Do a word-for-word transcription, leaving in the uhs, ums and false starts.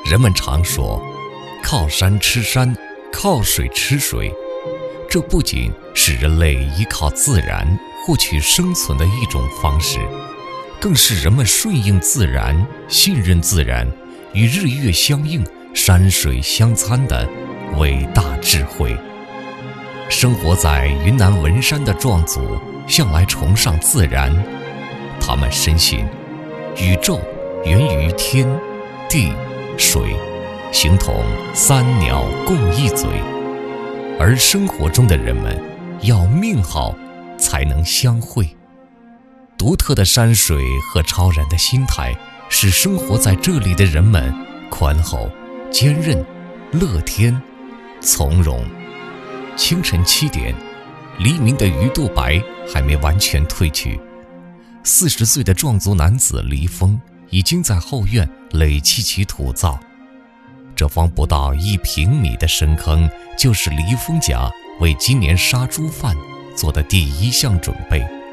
人们常说靠山吃山，靠水吃水，这不仅是人类依靠自然获取生存的一种方式，更是人们顺应自然、信任自然、与日月相应、山水相参的伟大智慧。生活在云南文山的壮族向来崇尚自然，他们深信宇宙源于天、地、水，形同三鸟共一嘴，而生活中的人们要命好才能相会。独特的山水和超然的心态，使生活在这里的人们宽厚、坚韧、乐天、从容。清晨七点，黎明的鱼肚白还没完全褪去，四十岁的壮族男子黎峰已经在后院垒砌起土灶。这方不到一平米的深坑，就是黎峰家为今年杀猪饭做的第一项准备。